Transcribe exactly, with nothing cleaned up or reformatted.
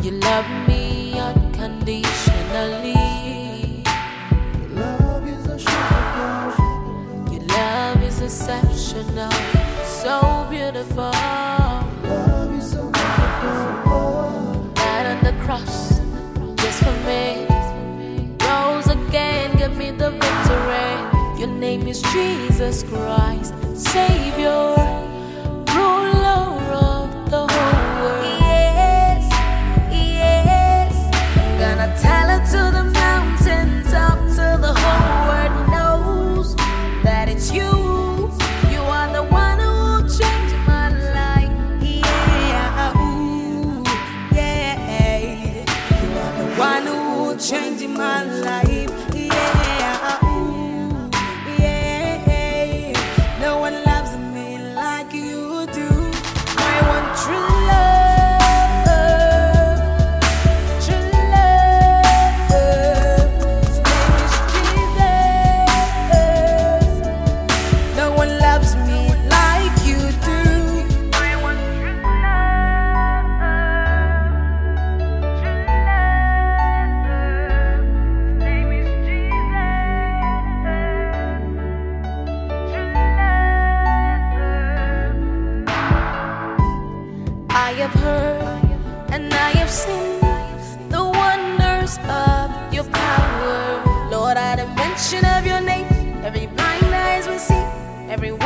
You love me unconditionally. Your love is a sugar. Your love is exceptional, so beautiful. Love is so beautiful. Died on the cross just for me. Rose again, give me the victory. Your name is Jesus Christ, Savior, ruler of the whole world. Yes, yes. I'm gonna tell it to the mountain top till the whole world knows that it's you. You are the one who will change my life. Yeah, ooh, yeah. You are the one who will change my life. Yeah, ooh, yeah. No one loves me like you do. I want true love, true love. His name is Jesus. No one loves me like you do. I want true love, true love. His name is Jesus. True love. I have heard and I have seen the wonders of your power. Lord, at the mention of your name, every blind eyes will see, every